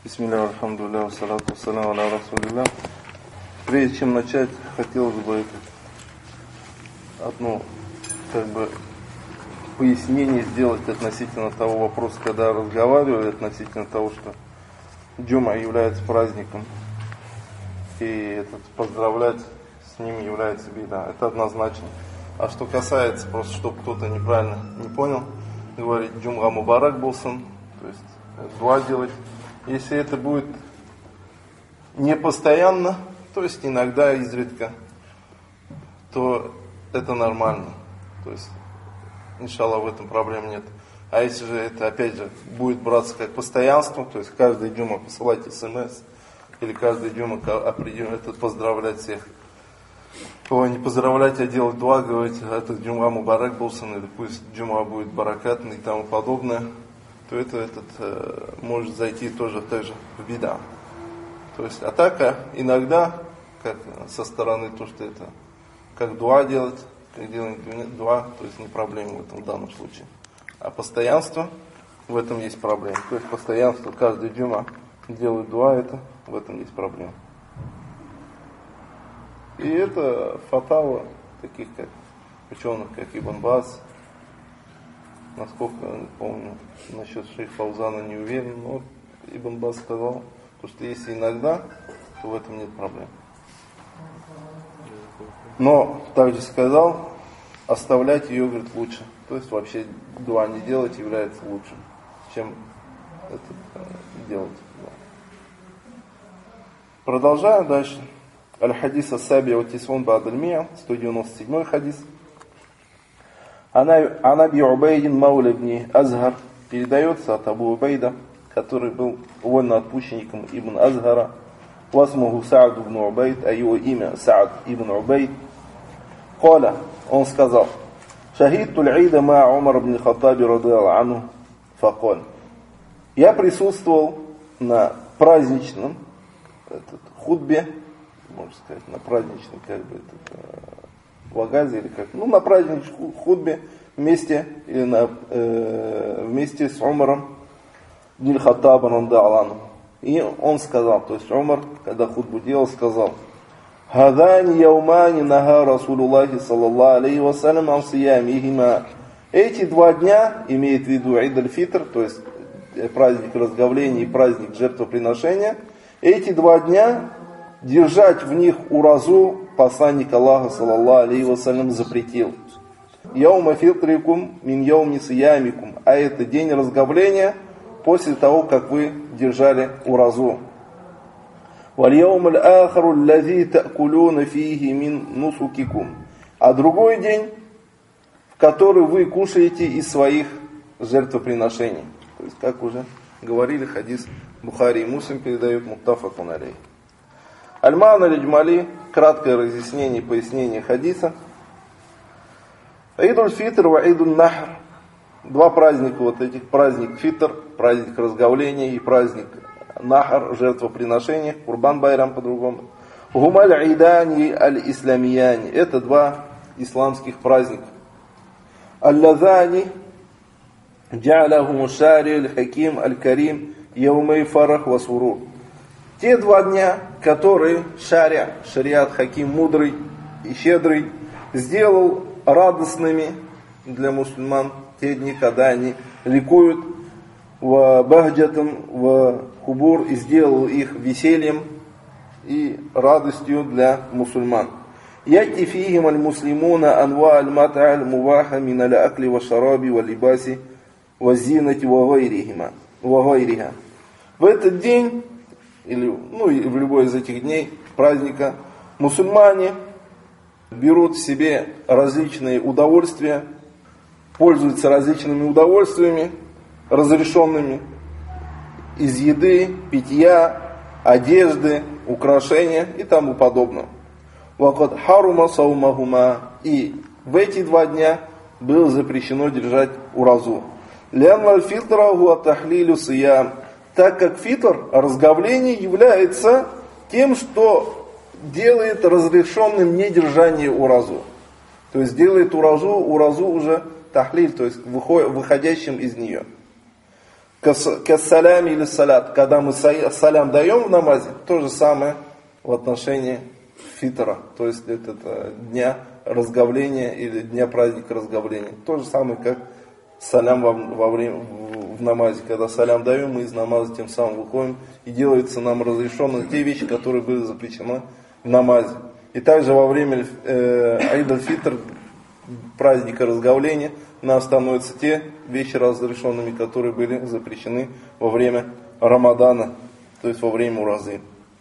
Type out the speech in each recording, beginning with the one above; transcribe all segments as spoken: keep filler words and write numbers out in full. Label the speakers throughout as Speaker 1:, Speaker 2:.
Speaker 1: Бисмилля, альхамдулилля, вассалату вассаляму аля расулилля. Прежде чем начать, хотелось бы одно как бы пояснение сделать относительно того вопроса, когда разговаривали относительно того, что джума является праздником, и этот, поздравлять с ним является бида. Это однозначно. А что касается, просто чтобы кто-то неправильно не понял, говорить джумга мубарак булсын, то есть дуа делать. Если это будет не постоянно, то есть иногда, изредка, то это нормально. То есть, иншаллах, в этом проблем нет. А если же это, опять же, будет браться как постоянство, то есть каждый джума посылать смс, или каждый джума определенно это поздравлять всех. Ой, не поздравлять, а делать дуа, говорить, этот джума мубарак булсын, или пусть джума будет баракатный и тому подобное, то это этот, э, может зайти тоже так же в бида. То есть атака иногда, как со стороны, то, что это, как дуа делать, как делать дуа, то есть не проблема в этом в данном случае. А постоянство, в этом есть проблема. То есть постоянство, каждый джума делает дуа, это, в этом есть проблема. И это фатава таких как ученых, как Ибн Баз. Насколько помню, насчет шейха Фаузана не уверен, но Ибн Баз сказал, что если иногда, то в этом нет проблем. Но также сказал, оставлять ее, говорит, лучше. То есть вообще дуа не делать является лучшим, чем это делать. Продолжаем дальше. Аль-Хадис ас-Саби ва Тисун ба'д аль-Ми'а, сто девяносто седьмой хадис. Анаби Убейдин Мауля ибн Азгар, передается от Абу Убейда, который был вольноотпущенником Ибн Азгара. Васмуху Саад ибн Убейд, а его имя Саад ибн Убейд. Коля, он сказал: Шахидту аль-Ида ма Умар ибн Хаттаби радиаллаху анху факоль. Я присутствовал на праздничном этот, хутбе, можно сказать, на праздничном как бы этот, вагазе или как, ну на праздничном хутбе вместе или на, э, вместе с Умаром ибн Хаттабом радиаллаху анху. И он сказал, то есть Умар, когда хутбу делал, сказал: Хадани яумани наха Расулуллахи саллаллаху алейхи вассалям ан сиямихима. Эти два дня, имеет в виду Ид аль-Фитр, то есть праздник разговления и праздник жертвоприношения, эти два дня держать в них уразу посланник Аллаха саллаллаху алейхи вассалям запретил. Яума фитрикум мин яуми сиямикум. А это день разговления после того, как вы держали уразу. Валь яум аль-ахару аллази та'кулуна фихи мин нусукикум. А другой день, в который вы кушаете из своих жертвоприношений. То есть, как уже говорили, хадис Бухари и Муслим передают муттафакун алейх. Аль-Ман аль-Джмали, краткое разъяснение и пояснение хадиса. Ид аль-Фитр ва Ид аль-Нахр. Два праздника, вот этих, праздник Фитр, праздник разговления, и праздник Нахр, жертвоприношения, Курбан Байрам по-другому. Гумаль айдани аль-Исламияни. Это два исламских праздника. Аль-Лазани джа'алахум шари аль-Хаким аль-Карим яумей фарах ва сурур. Те два дня, которые шаря, шариат Хаким мудрый и щедрый, сделал радостными для мусульман те дни, когда они ликуют в бахджатам, в кубур, и сделал их весельем и радостью для мусульман. Яти фихим аль-муслимуна анва аль-мата аль-муваха мин аль-акли ва шараби ва либаси ва зинати ва гайриха. В этот день, или ну, и в любой из этих дней праздника, мусульмане берут себе различные удовольствия, пользуются различными удовольствиями, разрешенными из еды, питья, одежды, украшения и тому подобное. Вакад харума саумахума. И в эти два дня было запрещено держать уразу. Лянна аль-фитра хуа тахлилю сиям. Так как фитр, разговление, является тем, что делает разрешенным недержание уразу. То есть делает уразу, уразу уже тахлиль, то есть выходящим из нее. Кассалями или салят, когда мы салям даем в намазе, то же самое в отношении фитра, то есть это, это дня разговления или дня праздника разговления. То же самое, как салям во, во время, в, в намазе. Когда салям даем, мы из намаза тем самым выходим, и делается нам разрешено те вещи, которые были запрещены в намазе. И также во время э, Аид аль-Фитр, праздника разговления, нам становятся те вещи разрешенными, которые были запрещены во время Рамадана, то есть во время уразы.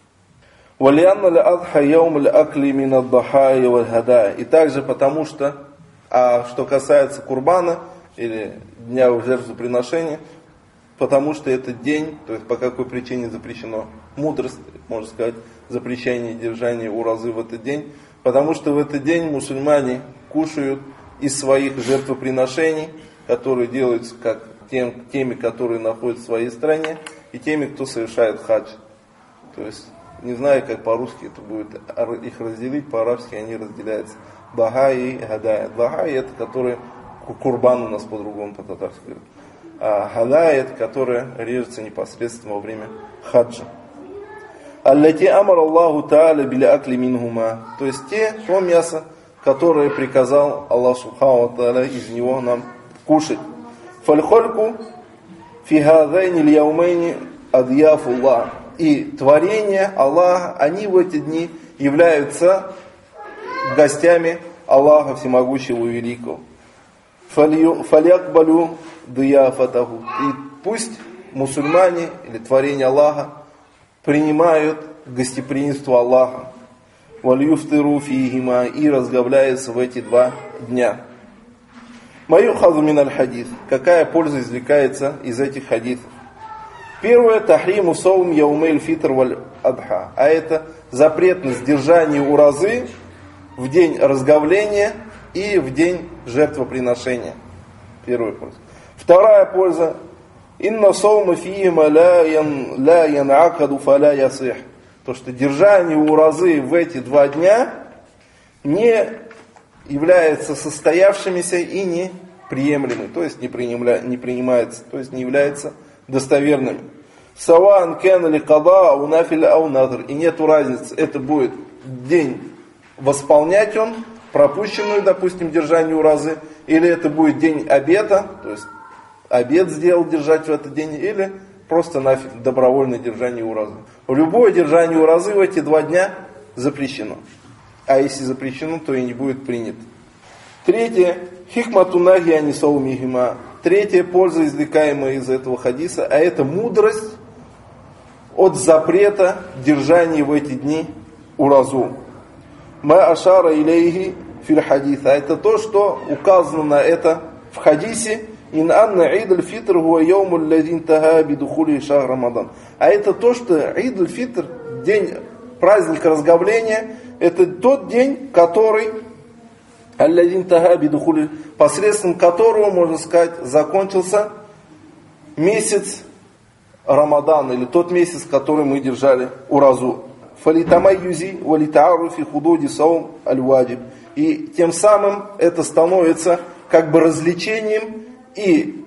Speaker 1: И также потому что, а что касается курбана, или дня жертвоприношения, потому что этот день, то есть по какой причине запрещено, мудрость, можно сказать, запрещение держания уразы в этот день, потому что в этот день мусульмане кушают из своих жертвоприношений, которые делаются как тем, теми, которые находятся в своей стране, и теми, кто совершает хадж. То есть, не знаю, как по-русски это будет их разделить, по-арабски они разделяются. Даха и гадая. Даха это, которые, курбан у нас по-другому по-татарски говорят. А гадая это, которая режется непосредственно во время хаджа. Аллати амар Аллаху та'аля биля акли минхума. То есть те, то мясо, которое приказал Аллах Субхану ва Тааля из него нам кушать. Фальхольку фи хазайни льяумайни адьяфуллах. И творения Аллаха, они в эти дни являются гостями Аллаха Всемогущего и Великого. Фалякбалю дияфатаху. И пусть мусульмане или творения Аллаха принимают гостеприимство Аллаха. Вальюфтыру фихима, и разговляются в эти два дня. Маюхазу миналь хадис. Какая польза извлекается из этих хадисов? Первое, тахриму саум яумель фитр валь адха. А это запретность держания уразы в день разговления и в день жертвоприношения. Первая польза. Вторая польза. Инна саума фихима ла янакаду фаля ясих. То, что держание уразы в эти два дня не является состоявшимися и не приемлемым, то есть не, принимля, не принимается, то есть не является достоверными. Саван кэн ли када ау нафиль ау надр. И нету разницы, это будет день восполнять он, пропущенную, допустим, держание уразы, или это будет день обета, то есть обет сделал держать в этот день, или просто нафиг добровольное держание уразы. Любое держание уразы в эти два дня запрещено. А если запрещено, то и не будет принято. Третье. Хикмату наги анисаумихима. Третья польза, извлекаемая из этого хадиса, а это мудрость от запрета держания в эти дни уразу. Ма ашара илейхи фил хадис. А это то, что указано на это в хадисе. Ин анна Ид аль-Фитр хуа яуму аллази интаха бидухули шахр Рамадан. А это то, что Ид аль-Фитр, день праздника разговления, это тот день, который аллази интаха бидухули, посредством которого, можно сказать, закончился месяц Рамадан, или тот месяц, который мы держали уразу. Фалитамайюзи валитааруфи худуди саум аль-ваджиб. И тем самым это становится как бы развлечением и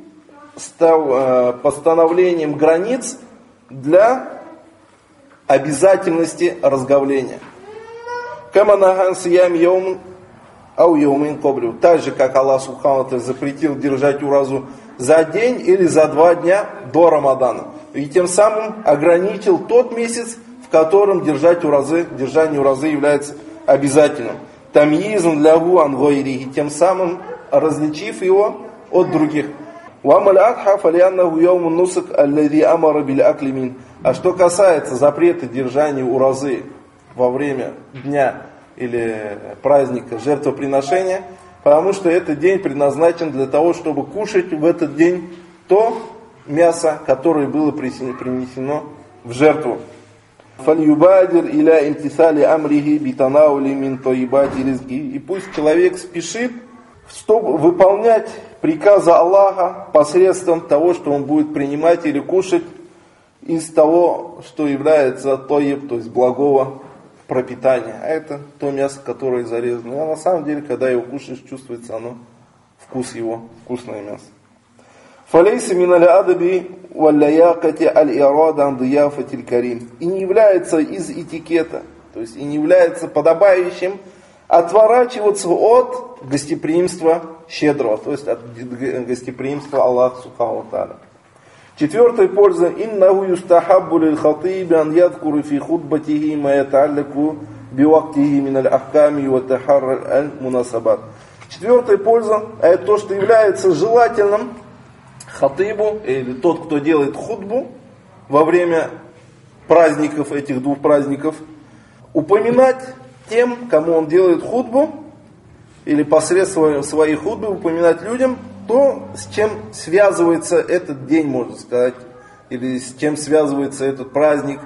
Speaker 1: постановлением границ для обязательности разговления. Каманахан сиям йоум ау йоумин коблю. Так же, как Аллах Субхану ва Тааля запретил держать уразу за день или за два дня до Рамадана. И тем самым ограничил тот месяц, в котором держать уразы, держание уразы является обязательным. Тамйизун лягу ан гойри. И тем самым различив его от других. А что касается запрета держания уразы во время дня или праздника жертвоприношения, потому что этот день предназначен для того, чтобы кушать в этот день то мясо, которое было принесено в жертву. И пусть человек спешит, чтобы выполнять приказы Аллаха посредством того, что он будет принимать или кушать из того, что является тоеб, то есть благого пропитания. А это то мясо, которое зарезано. А на самом деле, когда его кушаешь, чувствуется оно, вкус его, вкусное мясо. فَلَيْسَ مِنَ الْأَدَبِ وَالْلَيَاقَةِ الْإِرَادَ عَنْ ضِيَافَةِ الْكَرِيمِ. И не является из этикета, то есть и не является подобающим отворачиваться от гостеприимства щедрого, то есть от гостеприимства Аллаха Субхану ва Тааля. Четвертая польза. «Иннаху юстахаббу лил хатиби ан ядкуру фи хутбатихи ма ятаалляку биwaqtihi мин аль-ахками ва тахарр аль-мунасабат». Четвертая польза – это то, что является желательным хатибу, или тот, кто делает хутбу во время праздников, этих двух праздников, упоминать тем, кому он делает хутбу, или посредством своей хутбы упоминать людям то, с чем связывается этот день, можно сказать, или с чем связывается этот праздник.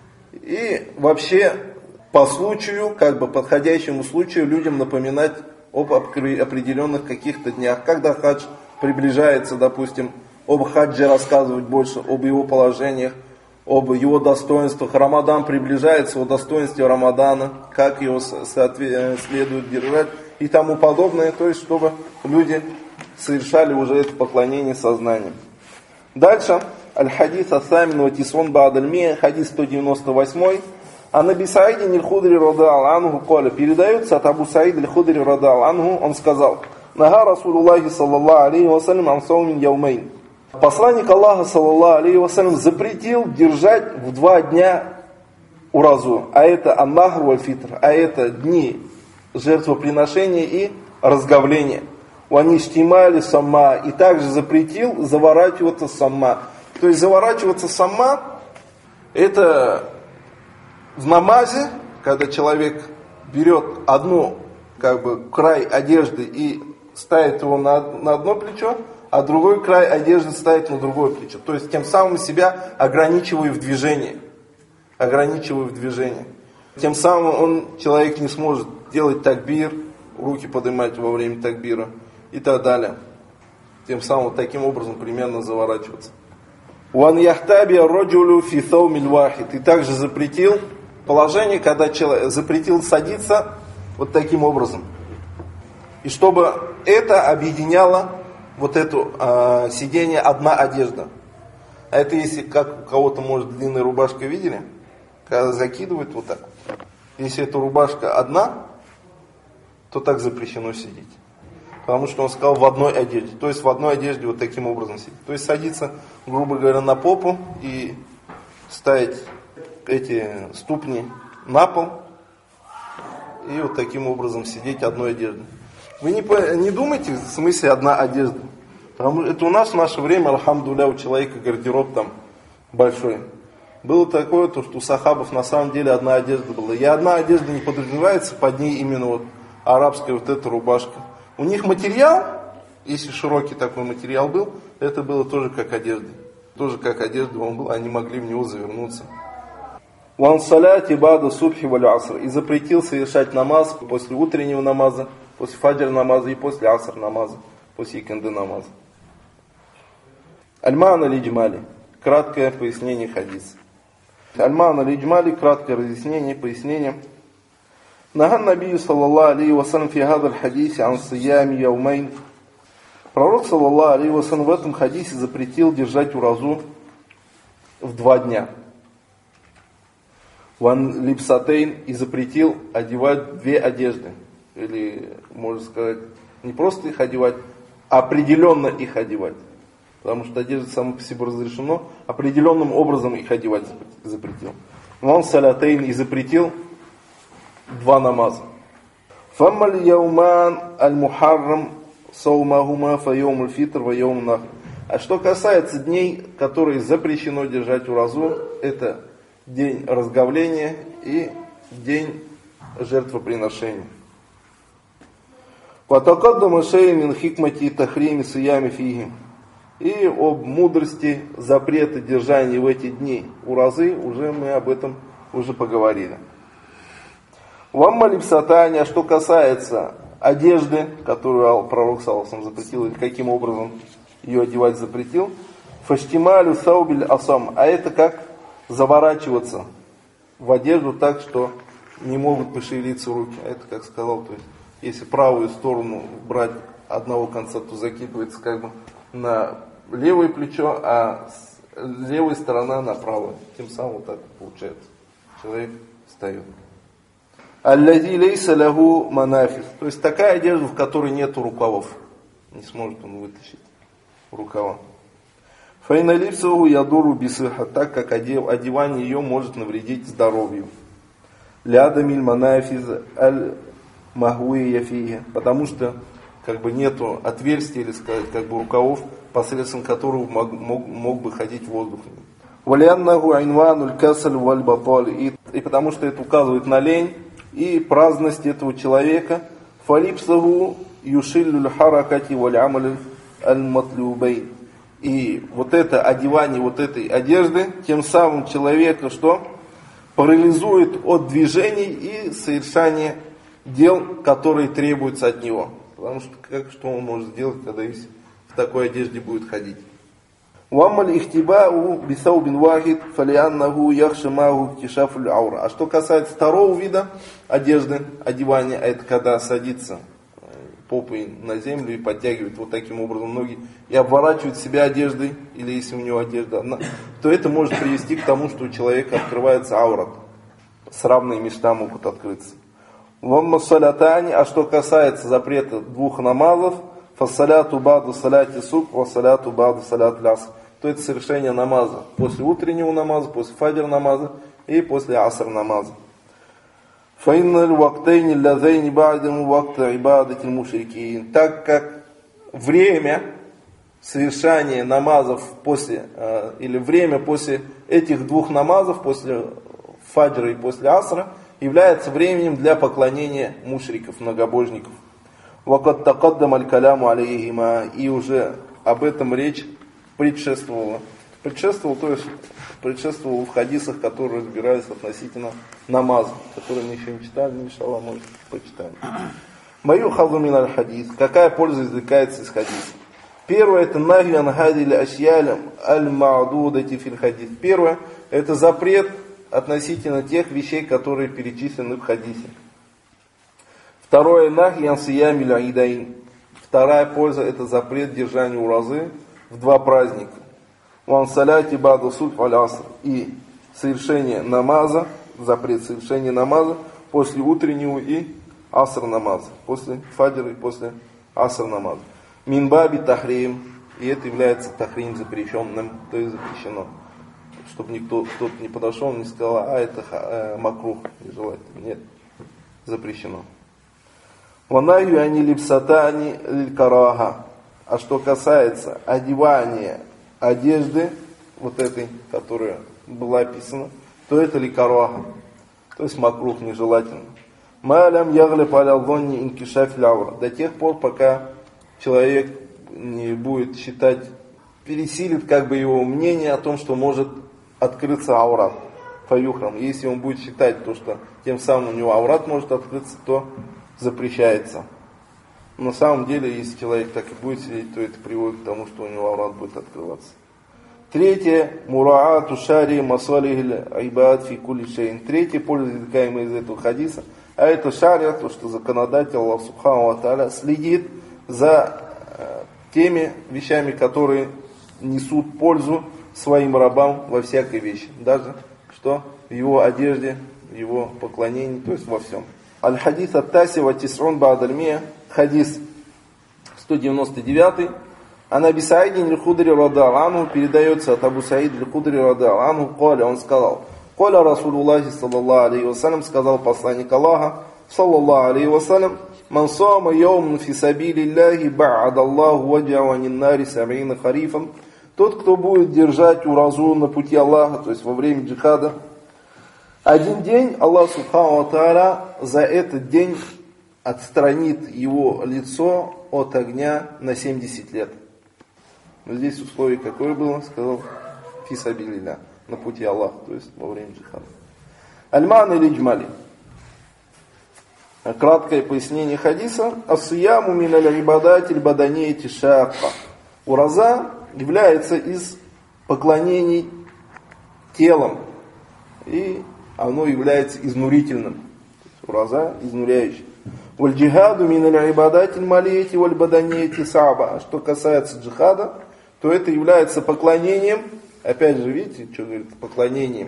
Speaker 1: И вообще по случаю, как бы подходящему случаю, людям напоминать об определенных каких-то днях. Когда хадж приближается, допустим, об хаджи рассказывать больше, об его положениях, об его достоинствах. Рамадан приближается, о достоинстве Рамадана, как его следует держать и тому подобное. То есть, чтобы люди совершали уже это поклонение сознанием. Дальше. Аль-Хадис Ас-Самин ва Тисун Ба'даль-Мия, хадис сто девяносто восемь. А Наби Саиди Аль-Худри радиаллаху анху коля. Передается от Абу Саида Аль-Худри радиаллаху анху, он сказал: Нага Расулуллахи саллаллаху алейхи ва саллям ан саумин яумейн. Посланник Аллаха саллаллаху алейхи ва саллям запретил держать в два дня уразу. А это ан-Нахр валь-Фитр. А это дни жертвоприношения и разговления. Ваништимали самма. И также запретил заворачиваться самма. То есть заворачиваться самма — это в намазе, когда человек берет одну, как бы, край одежды и ставит его на, на одно плечо, а другой край одежды ставит на другое плечо. То есть тем самым себя ограничивая в движении. Ограничивая в движении. Тем самым он, человек не сможет делать такбир, руки поднимать во время такбира и так далее. Тем самым таким образом примерно заворачиваться. «Ван яхтаби роджулю фи саумиль вахид». И также запретил положение, когда человек запретил садиться вот таким образом. И чтобы это объединяло вот это э, сидение одна одежда. А это если как у кого-то, может, длинная рубашка, видели? Когда закидывают вот так. Если эта рубашка одна, то так запрещено сидеть. Потому что он сказал в одной одежде. То есть в одной одежде вот таким образом сидеть. То есть садиться, грубо говоря, на попу и ставить эти ступни на пол. И вот таким образом сидеть одной одеждой. Вы не, не думайте, в смысле одна одежда. Потому что это у нас в наше время, альхамдулля, у человека гардероб там большой. Было такое, то, что у сахабов на самом деле одна одежда была. И одна одежда не подразумевается, под ней именно вот арабская вот эта рубашка. У них материал, если широкий такой материал был, это было тоже как одежда. Тоже как одежда он был, они могли в него завернуться. «Ван саляти бада субхи валь аср». И запретил совершать намаз после утреннего намаза, после фаджр намаза и после аср намаза, после иканды намаза. Аль-Ма'на лиджмали. Краткое пояснение хадиса. Аль-Ма'на лиджмали. Краткое разъяснение, пояснение. Наган Набию саллаллаху алейхи ва саллям фи хадаль хадисе ан сиями яумейн. Пророк саллаллаху алейхи ва саллям в этом хадисе запретил держать уразу в два дня. Ван липсатейн. И запретил одевать две одежды. Или, можно сказать, не просто их одевать, а определенно их одевать. Потому что одежда само по себе разрешено, определенным образом их одевать запретил. Ван салятейн. И запретил два намаза. Фаммаль яуман аль-мухаррам саумахума фа яум аль-фитр ва яум нахр. А что касается дней, которые запрещено держать уразу, это день разговления и день жертвоприношения. Ватакаддама шей мин хикмати тахрими сиями фиги. И об мудрости запрета держания в эти дни уразы уже мы об этом уже поговорили. Вамма липсатани, а что касается одежды, которую пророк саллаллаху запретил, или каким образом ее одевать запретил, фаштималю саубиль асам, а это как заворачиваться в одежду так, что не могут пошевелиться руки. А это, как сказал, то есть, если правую сторону брать одного конца, то закидывается как бы на левое плечо, а левая сторона направо. Тем самым вот так получается. Человек встает. Аллази лейса лаху манафис. То есть такая одежда, в которой нет рукавов. Не сможет он вытащить рукава. Файна липсову ядуру бисыха, так как одевание ее может навредить здоровью. Лядамиль манафиз аль махуия фиги, потому что как бы нету отверстия, или сказать, как бы рукавов, посредством которого мог, мог, мог бы ходить воздух. Валяннаху айнвануль касаль валь батали, и потому что это указывает на лень и праздность этого человека. Фалипсаху юшиллюль харакати валь амаль аль матлюбей. И вот это одевание вот этой одежды, тем самым человека что? Парализует от движений и совершания дел, которые требуются от него. Потому что как, что он может сделать, когда в такой одежде будет ходить? Уаммаль ихтибау бисаубин вахид фалианнаху яхшимаху кишафуль аура. А что касается второго вида одежды, одевания, это когда садится попой на землю и подтягивает вот таким образом ноги и обворачивает себя одеждой, или если у него одежда одна, то это может привести к тому, что у человека открывается аурат. Сравные места могут открыться. Вамма салятани, а что касается запрета двух намазов, фассаляту баду саляти сук, вассаляту баду салят ляс, то это совершение намаза после утреннего намаза, после фаджр намаза и после аср намаза. Фаинналь вактайни лязайни ба'даму вакта ибадати мушрикин. Так как время совершения намазов после, э, или время после этих двух намазов, после фаджра и после асра, является временем для поклонения мушриков, многобожников. Вакат такаддам аль-каляму алейхима. И уже об этом речь предшествовала. Предшествовал, то есть предшествовал в хадисах, которые разбирались относительно намаза, которые мы еще не читали, иншаллах, может, почитаем. Мою хазумин аль-хадис. Какая польза извлекается из хадиса? Первое, это нахьян хадили ашьялям аль-ма'дудати фил хадис. Первое, это запрет относительно тех вещей, которые перечислены в хадисе. Второе, нахьян сиямиль аидаин. Вторая польза, это запрет держания уразы в два праздника. Ван саляти баду суд валь аср. И совершение намаза, запрет совершения намаза после утреннего и аср намаза. После фаджра и после аср намаза. Минбаби тахрим. И это является тахрим запрещенным, то есть запрещено. Чтобы никто, кто-то не подошел и не сказал, а это э, макрух, нежелательно. Нет, запрещено. Ванаю ани липсатани лилькарага. А что касается одевания одежды, вот этой, которая была описана, то это ликарага, то есть макрух, нежелательно. Малям яглиб аля донни инкишаф лявра. До тех пор, пока человек не будет считать, пересилит как бы его мнение о том, что может открыться аурат фаюхрам. Если он будет считать то, что тем самым у него аурат может открыться, то запрещается. На самом деле, если человек так и будет сидеть, то это приводит к тому, что у него аурат будет открываться. Третье, мураату шари масалихиль айбад фи кулли шейн. Третье, польза, извлекаемая из этого хадиса, а это шария, то, что законодатель Аллах Субхану ва Тааля следит за э, теми вещами, которые несут пользу своим рабам во всякой вещи. Даже что в его одежде, в его поклонении, то есть во всем. Аль-хадис ат-таси ва тисрун ба'даль-мия. Хадис сто девяносто девятый. Ан Аби Саидин аль-Худри радиаллаху анху, передается от Абу Саид аль-Худри радиаллаху анху, коля, он сказал, коля Расулуллахи саллаллаху алейхи вассалям, сказал посланник Аллаха саллаллаху алейхи вассалям, ман сама йоумн фи сабилиллахи ба'адаллаху ваджаху анин нари саб'ина харифан. Тот, кто будет держать уразу на пути Аллаха, то есть во время джихада, один день Аллах Субхану ва Тааля за этот день отстранит его лицо от огня на семьдесят лет. Но здесь условие какое было? Сказал фи сабилилля, на пути Аллаха, то есть во время джихада. Аль-Ман или Джмали. Краткое пояснение хадиса. Ас-сияму мин аль-ибадати аль-баданияти шакка. Ураза является из поклонений телом. И оно является изнурительным. Ураза изнуряющий. Валь-джихаду мин аль-ибадати аль-малияти валь-баданияти саба. Что касается джихада, то это является поклонением. Опять же, видите, что говорит, поклонением.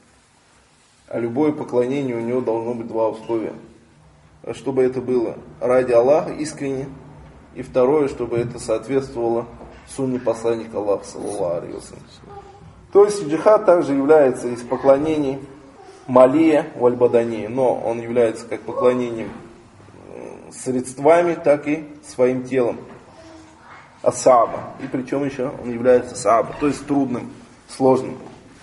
Speaker 1: А любое поклонение у него должно быть два условия. Чтобы это было ради Аллаха искренне. И второе, чтобы это соответствовало сунне посланника Аллаха, саллаллаху алейхи ва саллям. То есть джихад также является из поклонений малия валь-бадания, но он является как поклонением средствами, так и своим телом. Ас-сааба. И причем еще он является сааба, то есть трудным, сложным.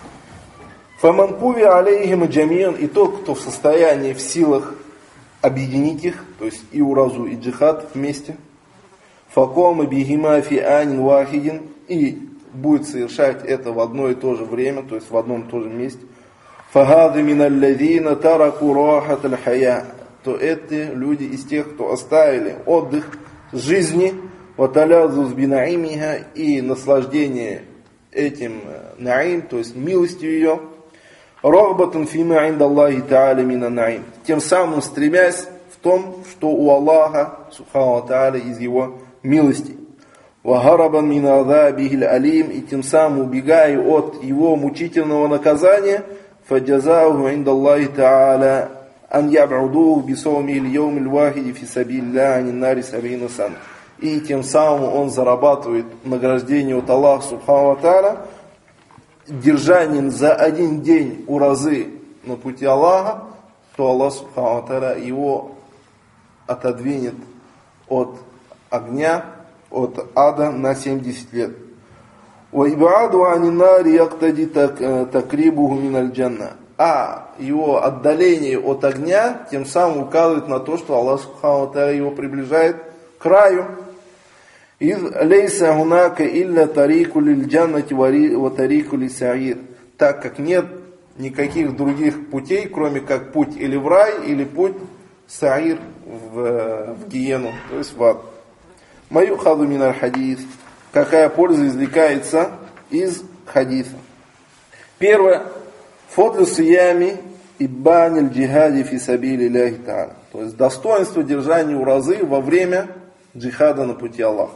Speaker 1: Фаманкуви алейхим джамиан, и тот, кто в состоянии, в силах объединить их, то есть и уразу, и джихад вместе. Факома бихима фи анин вахидин, и будет совершать это в одно и то же время, то есть в одном и том же месте. Фахады миналлазина тараку рахат аль-хая, то это люди из тех, кто оставили отдых жизни, ваталязус бинаимиха, и наслаждение этим наим, то есть милостью ее, рахбатун фима индаллахи та'аля мина наим, тем самым стремясь в том, что у Аллаха, субхану ва та'аля, из его милости. Вагарабан мин азабихи алим, и тем самым убегая от его мучительного наказания, фаджазаху индаллахи та'аля ан яб'удуху бисауми аль-йawм аль-вахиди фи сабилиллахи анин нари саб'ина сан. И тем самым он зарабатывает награждение от Аллаха субхану ва та'аля держанием за один день уразы на пути Аллаха, то Аллах субхану ва та'аля его отодвинет от огня, от ада на семьдесят лет. وَإِبْعَادُ عَنِ النَّارِ يَقْتَدِي تَقْرِيبُهُ مِنَ الْجَنَّةِ. А его отдаление от огня тем самым указывает на то, что Аллах субхану ва та'аля его приближает к краю. إِذْ لَيْسَ هُنَاكَ إِلَّا طَرِيقُ لِلْجَنَّةِ وَطَرِيقُ لِلسَّعِيرِ. Так как нет никаких других путей, кроме как путь или в рай, или путь саир, в, в гиену, то есть в ад. Маюхаду миналь хадис. Какая польза извлекается из хадиса? Первое. Фодлю сиями иббаниль джихади фи сабили ляхи та'аля. То есть достоинство держания уразы во время джихада на пути Аллаха.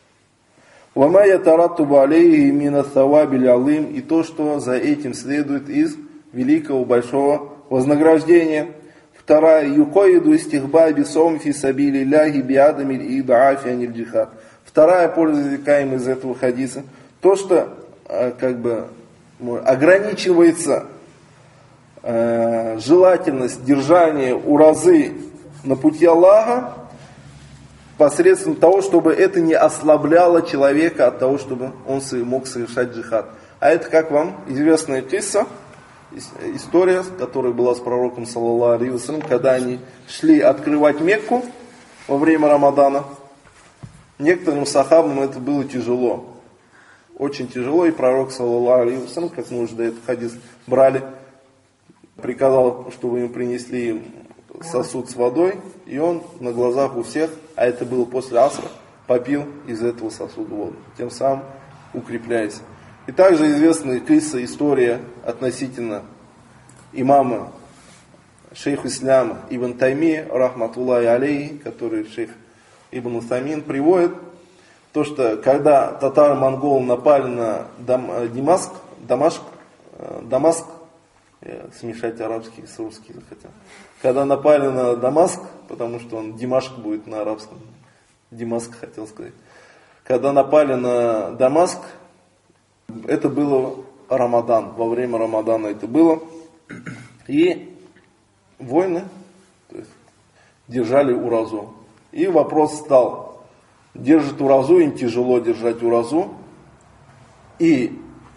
Speaker 1: Вама ятараттубу алейхи мина савабиль алим, и то, что за этим следует из великого большого вознаграждения. Вторая. Юкоиду истихбаби сом фи сабили ляхи биадамиль и даафи аниль джихад. Вторая польза, извлекаемая из этого хадиса, то, что как бы ограничивается э, желательность держания уразы на пути Аллаха посредством того, чтобы это не ослабляло человека от того, чтобы он мог совершать джихад. А это, как вам известная кисса, история, которая была с пророком, саллаллаху алейхи ва саллям, когда они шли открывать Мекку во время Рамадана. Некоторым сахабам это было тяжело. Очень тяжело, и пророк, саллаллаху алейхи ва саллям, как мы уже до этого хадис брали, приказал, чтобы ему принесли сосуд с водой, и он на глазах у всех, а это было после асра, попил из этого сосуда воду, тем самым укрепляясь. И также известная кисса, история относительно имама шейх ислама Ибн Тайми, рахматуллахи алейхи, который шейх Ибн Усаймин приводит, то, что когда татаро-монголы напали на Дам, Димаск, Дамаск, Дамаск, я смешать арабский с русским захотел, когда напали на Дамаск, потому что он Димашк будет на арабском, Димаск хотел сказать, когда напали на Дамаск, это было Рамадан, во время Рамадана это было, и воины, то есть, держали уразу. И вопрос стал, держит уразу, им тяжело держать уразу, и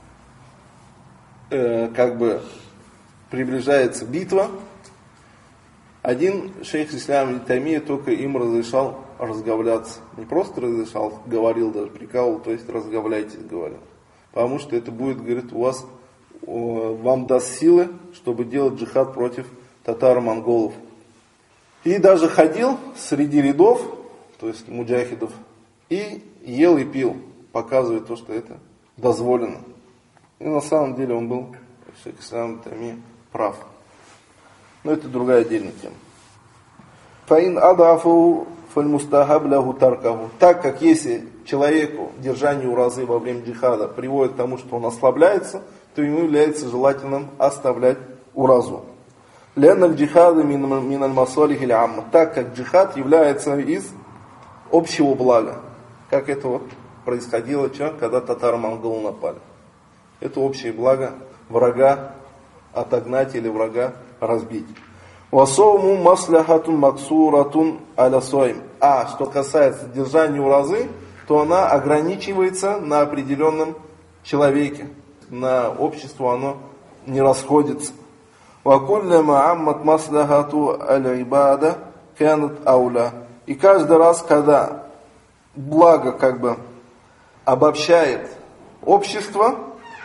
Speaker 1: э, как бы приближается битва. Один шейх ислам Ибн Таймия только им разрешал разговляться. Не просто разрешал, говорил даже, приказывал, то есть разговляйтесь, говорил. Потому что это будет, говорит, у вас, вам даст силы, чтобы делать джихад против татаро-монголов. И даже ходил среди рядов, то есть муджахидов, и ел и пил, показывая то, что это дозволено. И на самом деле он был, шейх ислам Ибн Таймия, прав. Но это другая отдельная тема. Фаин адафу фальмустахаб лаху таркаху. Так как если человеку держание уразы во время джихада приводит к тому, что он ослабляется, то ему является желательным оставлять уразу. Лянна джихада миналь масалих или амма. Так как джихад является из общего блага. Как это вот происходило, когда татаро-монголы напали. Это общее благо врага отогнать или врага разбить. Васоуму масляхатун максуратун аля соим. А что касается держания уразы, то она ограничивается на определенном человеке. На общество оно не расходится. Вакулляма аммат масляхату аля ибада канат ауля. И каждый раз, когда благо как бы обобщает общество,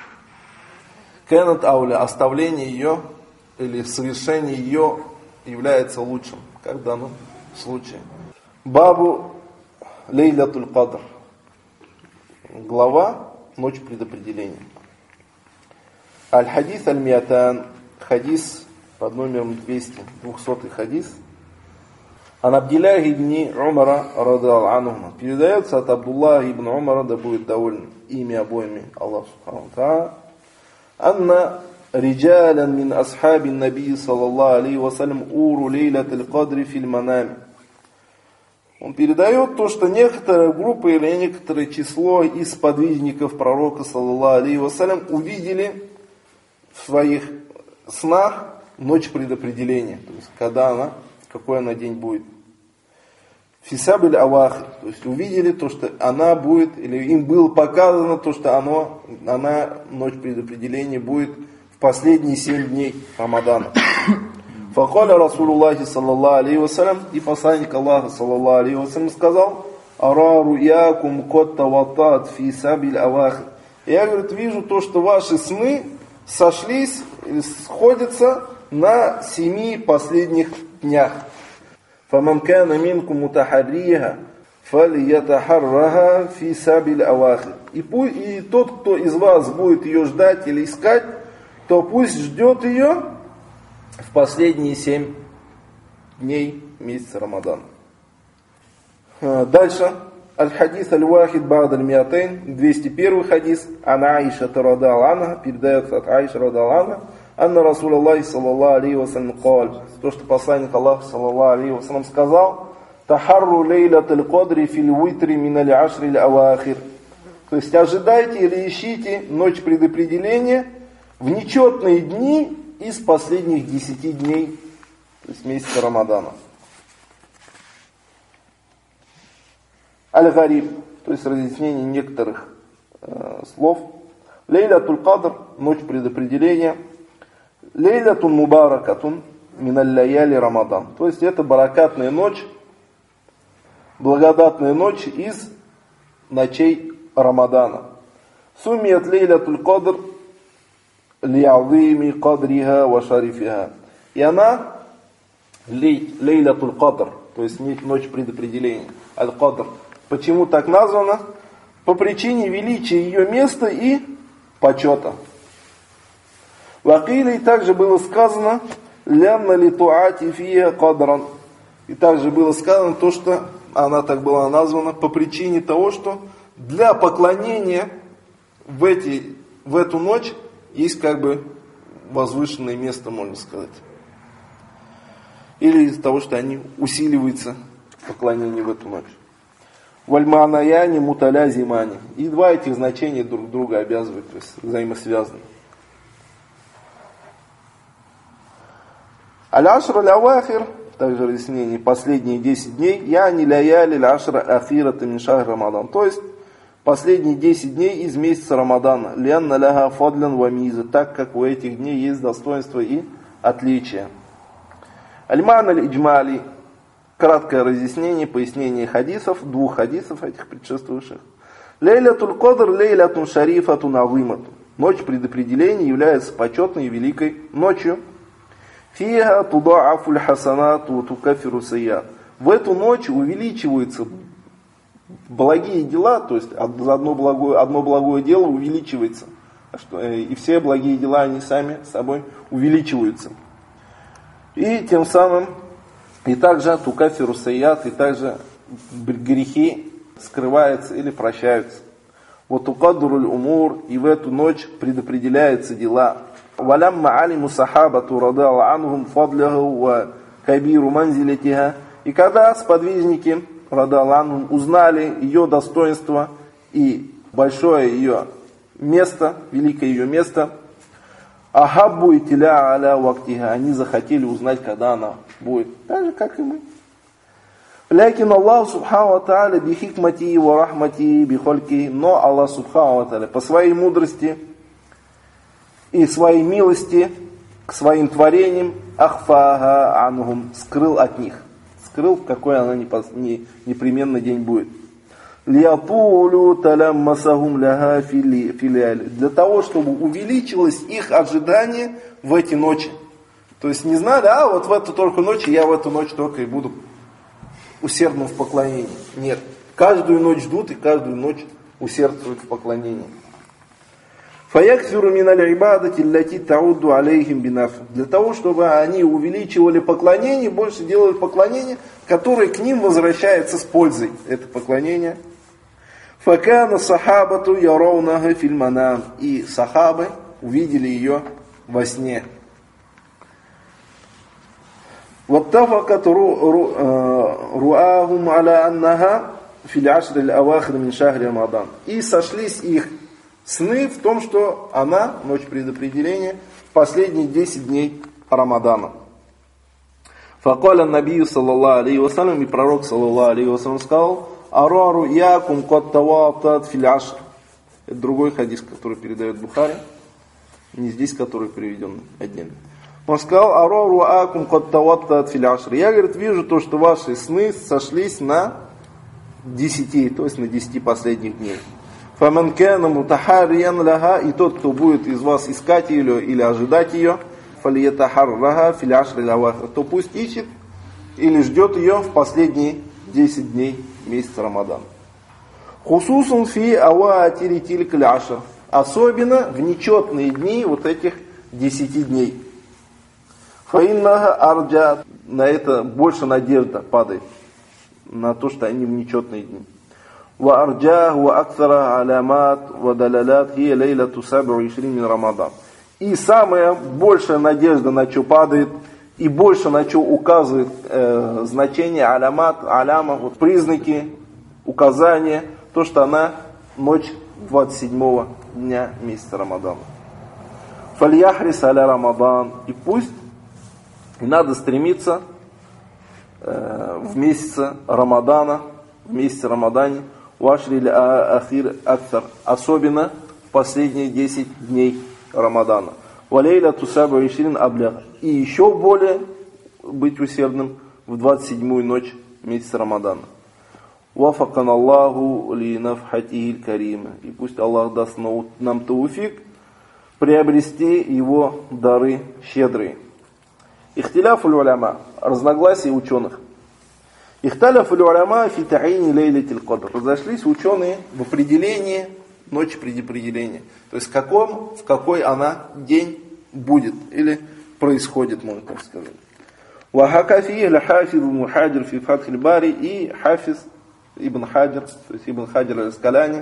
Speaker 1: канат ауля, оставление ее или совершение ее является лучшим, как в данном случае. Бабу лейлятуль кадр. Глава ночь предопределения. Аль-хадис аль-миатан. Хадис под номером двести, двухсотый хадис. Ан Абдилlah ибн Умара радаллаху анху. Передается от Абдуллаха ибн Умара, да будет доволен ими обоими Аллах субхану ва тааля. Анна риджалян мин асхаби наби саллаллаху алейхи ва саллям уру лейлатуль кадри фил манами. Он передает то, что некоторые группы или некоторое число из подвижников пророка саллаллаху алейхи ва саллям увидели в своих снах ночь предопределения, то есть когда она, какой она день будет. Фисабиль авахи, то есть увидели то, что она будет, или им было показано то, что оно, она, ночь предопределения будет в последние семь дней Рамадана. Факаля Расулуллахи саллаллаху алейхи ва саллям, и посланник Аллаха саллаллаху алейхи ва саллям сказал: ара руякум кот таватат фи сабиль авахи. Я, говорит, вижу то, что ваши сны сошлись, сходятся на семи последних днях. فَمَنْ كَانَ مِنْكُمْ مُتَحَرِّيهَا فَلْيَتَحَرَّهَا فِي سَبِيلِ الْأَوَاخِرِ. И, и тот, кто из вас будет ее ждать или искать, то пусть ждет ее в последние семь дней месяца Рамадана. Дальше. Аль-хадис аль-вахид ба'д аль-миатейн, двести первый хадис. Ан Аиша радаллаху анха, передается от Аиши радаллаху анха. Анна Расулуллахи саллаллаху алейхи ва саллям каль. То, что посланник Аллаха саллаллаху алейхи ва саллям сказал: Тахарру лейлатуль кадри фил витри миналь ашри аль-авахир. То есть ожидайте или ищите ночь предопределения в нечетные дни из последних десяти дней, то есть месяца Рамадана. Аль-гариб, то есть разъяснение некоторых э, слов. Лейлатуль кадр, ночь предопределения. Лейлатун мубаракатун миналь лаяли Рамадан. То есть это баракатная ночь, благодатная ночь из ночей Рамадана. Суммият лейлатуль кадр ли'азими кадриха ва шарифиха. И она лейлатуль кадр, то есть ночь предопределения. Аль-кадр. Почему так названо? По причине величия ее места и почета. Вакили также было сказано: лянна литуати фия кадран. И также было сказано то, что она так была названа по причине того, что для поклонения в, эти, в эту ночь есть как бы возвышенное место, можно сказать. Или из-за того, что они усиливаются поклонение в эту ночь. Вальманаяни муталязимани. И два этих значения друг друга обязывают, то есть взаимосвязаны. Аль-ашра аль-авахир, также разъяснение, последние десять дней, яни ляяли аль-ашра ахирата мин шахр Рамадан. То есть последние десять дней из месяца Рамадана. Лянна ляха фадлян ва миза, так как у этих дней есть достоинство и отличия. Аль-ман аль-иджмали. Краткое разъяснение, пояснение хадисов, двух хадисов этих предшествующих. Лейлатуль кадр лейлатун шарифатун азиматун. Ночь предопределения является почетной и великой ночью. Фиха туда'афуль хасанат ва тукаффиру сайят. В эту ночь увеличиваются благие дела, то есть одно благое, одно благое дело увеличивается. И все благие дела, они сами собой увеличиваются. И тем самым И также тукафиру сайят, и также грехи скрывается или прощаются. Вот укаддуруль умур, и в эту ночь предопределяются дела. Валямма алиму сахабату радаллаху анхум фадляху ва кабиру манзилятиха. И когда сподвижники радаллаху анхум узнали ее достоинство и большое ее место, великое ее место, ахаббу итиля аля вактиха, они захотели узнать, когда она будет. Так же, как и мы. Лякин Аллах субхану ва тааля бихикмати ва рахмати бихольки, но Аллах субхану ва тааля по своей мудрости и своей милости к своим творениям ахфаха анхум, скрыл от них. Скрыл, в какой она непременно день будет. Лиатулю таляммасахум ляха филиали. Для того, чтобы увеличилось их ожидание в эти ночи. То есть не знали, а вот в эту только ночь, я в эту ночь только и буду усердным в поклонении. Нет. Каждую ночь ждут и каждую ночь усердствуют в поклонении. Фаякфиру миналь ибадати лати таудду алейхим бинаф. Для того, чтобы они увеличивали поклонение, больше делали поклонение, которое к ним возвращается с пользой. Это поклонение. Факана сахабату яроунага фильманам. И сахабы увидели ее во сне. واتفقت رؤاهم على أنها في العشر الأواخر من شهر رمضان. И сошлись их сны в том, что она, ночь предопределения, в последние десять дней Рамадана. فقال النبي صلى الله عليه وسلم, и пророк саллаллаху алейхи вассалям сказал: «Арару якум кот таватат фил ашр». Это другой хадис, который передает Бухари, не здесь, который приведен отдельно. Он сказал: «Арару акум кот таватат фил ашр». Я, говорит, вижу то, что ваши сны сошлись на десяти, то есть на десяти последних дней. فَمَنْ كَانَ مُتَحَارِيًا لَهَا. И тот, кто будет из вас искать ее или ожидать ее, فَلْيَتَحَرَّهَا فِي الْعَشْرِ الْأَوَاخِرِ. То пусть ищет или ждет ее в последние десять дней месяца Рамадан. خُصُوصٌ فِي أَوَاتِرِ تِلْكَ الْعَشْرِ. Особенно в нечетные дни вот этих десяти дней. فَإِنَّهَا أَرْجَى. На это больше надежда падает, на то, что они в нечетные дни. وَأَرْجَاهُ وَأَكْثَرَ عَلَامَاتْ وَدَلَالَاتْ هِيَ لَيْلَةُ سَبْعِ وَعِشْرِينَ مِنْ رَمَضَانَ. И самая большая надежда, на что падает, и больше на что указывает э, значение алямат, аляма, вот признаки, указания, то, что она ночь двадцать седьмого дня месяца Рамадана. فَلْيَحْرِسْ عَلَى Рамадан. И пусть, и надо стремиться э, в месяце Рамадана, в месяце Рамадане, вашрили ахир актар, особенно в последние десять дней Рамадана. Валейля тусаба ишрин аблях. И еще более быть усердным в двадцать седьмую ночь месяца Рамадана. Вафакан Аллаху ли нафхатихиль карима. И пусть Аллах даст нам тауфик приобрести его дары щедрые. Ихтиляф уляма. Разногласия ученых. Ихталяф уляма фи та'ини лейлатил кадр. Разошлись ученые в определении ночи предопределения. То есть в каком, в какой она день будет или происходит, можно так сказать. Вахакафи аль-хафиз мухаджир фи фатхиль бари. И хафиз ибн Хаджир, то есть ибн Хаджир аль-Аскаляни,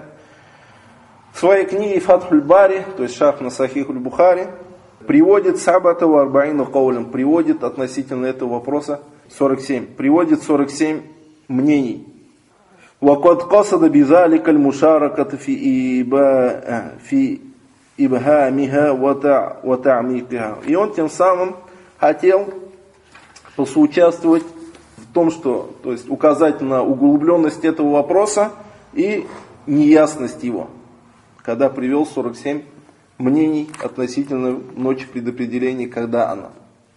Speaker 1: в своей книге Фатхуль Бари, то есть шарх на Сахихуль Бухари, приводит сабата ва арбаина каулем, приводит относительно этого вопроса сорок семь, приводит сорок семь мнений. وقد قصد بذلك المشاركة في إبا في إبهامها وتعميقها. И он тем самым хотел посоучаствовать в том, что, то есть указать на углубленность этого вопроса и неясность его, когда привел сорок семь мнений относительно ночи предопределения, когда она.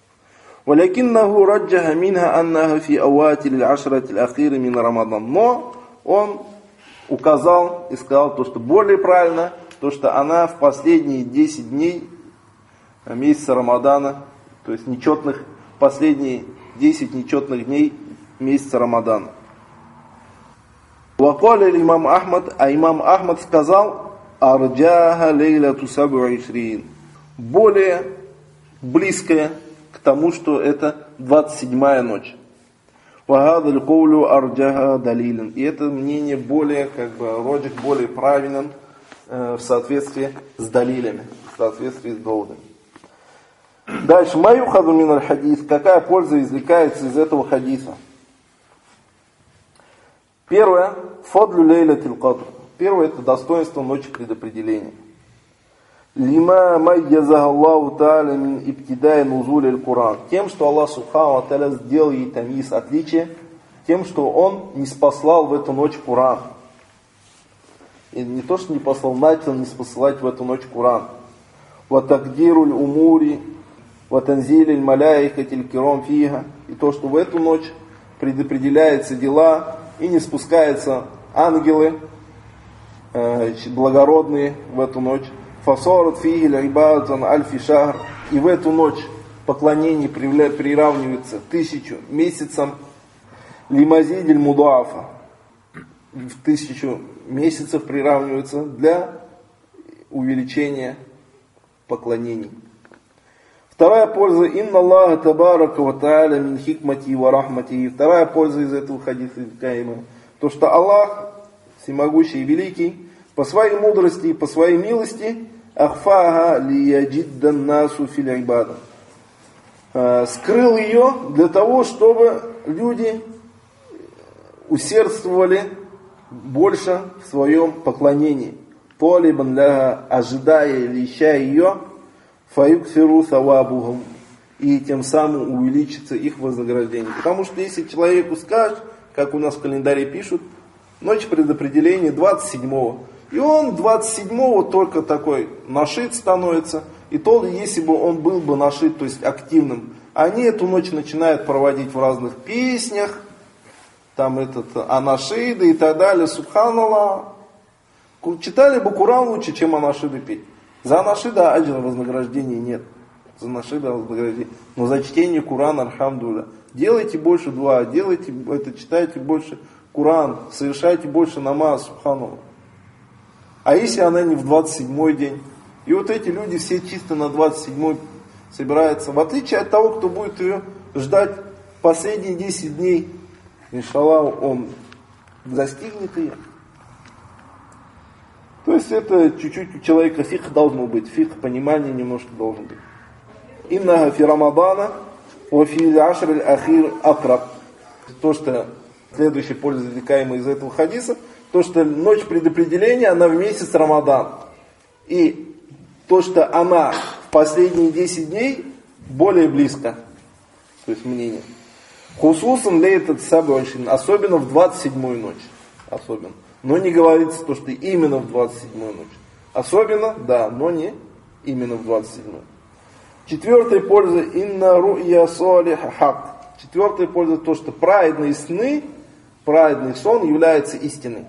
Speaker 1: ولكنه رجح منها أنها في أواتر العشرة الأخيرة من رمضان. Но он указал и сказал то, что более правильно, то, что она в последние десять дней месяца Рамадана, то есть нечетных, последние десять нечетных дней месяца Рамадана. Вакаля имам Ахмад, а имам Ахмад сказал: арджаха лейлату саб'у ишрин, более близкая к тому, что это двадцать седьмая ночь. وَهَذَا الْقَوْلُ أَرْجَهَا دَلِيلًا. И это мнение более, как бы, роджик более правилен э, в соответствии с далилями, в соответствии с доводами. Дальше. «Ма юхаду мин аль-хадис». Какая польза извлекается из этого хадиса? Первое. «Фадлю лейлатил кадр». Первое – это достоинство ночи предопределения. «Лима майязаха Аллаху та'аля мин ибтидай нузули аль-Куран». Тем, что Аллах Субхану ва Тааля сделал ей тамиз, отличие, тем, что Он не спаслал в эту ночь Куран. И не то, что не послал, начал не спасать в эту ночь Куран. «Ва тагдируль умури, ва танзилиль маляикатиль кирам фиха». И то, что в эту ночь предопределяются дела и не спускаются ангелы э, благородные в эту ночь. «Фасорат фихи л'ибадатан альфи шахр». И в эту ночь поклонение приравнивается тысячу месяцам. «Лимазидиль мудафа». В тысячу месяцев приравнивается для увеличения поклонений. Вторая польза. «Инна Аллаха табарака ва та'аля мин хикмати ва рахмати». Вторая польза из этого хадиса, то, что Аллах, всемогущий и великий, по своей мудрости и по своей милости, ахфаха лияджиддан насу фил ибада, скрыл ее для того, чтобы люди усердствовали больше в своем поклонении. Толибан ляха, ожидая или ища ее, фаюкфиру савабухум, и тем самым увеличится их вознаграждение. Потому что если человеку скажешь, как у нас в календаре пишут, ночь предопределения двадцать седьмого, и он двадцать седьмого только такой нашит становится, и то, если бы он был бы нашит, то есть активным, они эту ночь начинают проводить в разных песнях, там этот, анашиды и так далее, субханаллах. Читали бы Куран лучше, чем анашиды петь. За анашида аджра вознаграждения нет. За анашида вознаграждения. Но за чтение Курана, альхамдулилля. Делайте больше дуа, делайте это, читайте больше Куран, совершайте больше намаз, субханаллах. А если она не в двадцать седьмой день? И вот эти люди все чисто на двадцать седьмой собираются. В отличие от того, кто будет ее ждать последние десять дней, иншаллах, он застигнет ее. То есть это чуть-чуть у человека фикх должно быть, фикх понимания немножко должен быть. Иннаха фи Рамадана ва фи ашр аль-ахир акраб. То, что следующая польза, извлекаемая из этого хадиса, то, что ночь предопределения, она в месяц Рамадан. И то, что она в последние десять дней, более близко. То есть мнение. Хусусан лейтат сабуашин, особенно в двадцать седьмую ночь. Особенно. Но не говорится то, что именно в двадцать седьмую ночь. Особенно, да, но не именно в двадцать седьмую. Четвертая польза. Инна ру'я салиха хак. Четвертая польза то, что праведные сны, праведный сон является истиной.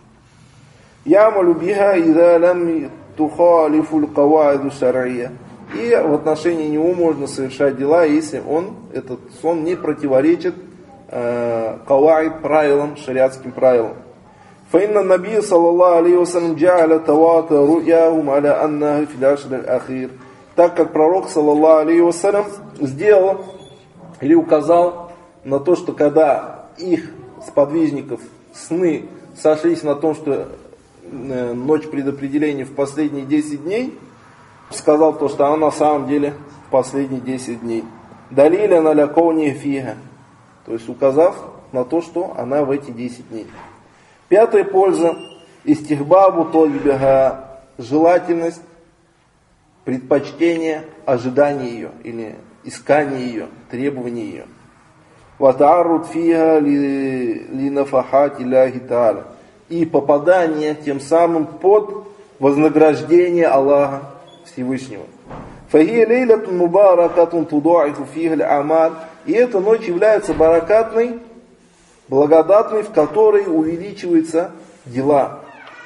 Speaker 1: Ямалю биха иза лам тухалифу аль-каваиду шар'ия. И в отношении него можно совершать дела, если он, этот сон, не противоречит э, каваид правилам, шариатским правилам. فإن النبي صلى الله عليه وسلم جعل تواتر رؤياهم على أنها في العشر الأخير. Так как пророк, саллаллаху алейхи вассалям, сделал или указал на то, что когда их сподвижников сны сошлись на том, что ночь предопределения в последние десять дней, сказал то, что она на самом деле в последние десять дней. Далиля на лякоуни фиха. То есть указав на то, что она в эти десять дней. Пятая польза. Истихбабу тольбиха. Желательность, предпочтение, ожидание ее. Или искание ее, требование ее. Ватаарут фиха линафахат иляхи та'аля. И попадание тем самым под вознаграждение Аллаха Всевышнего. Фахия лейлатун мубаракатун туду'ифу фиха аль-амаль. И эта ночь является баракатной, благодатной, в которой увеличиваются дела.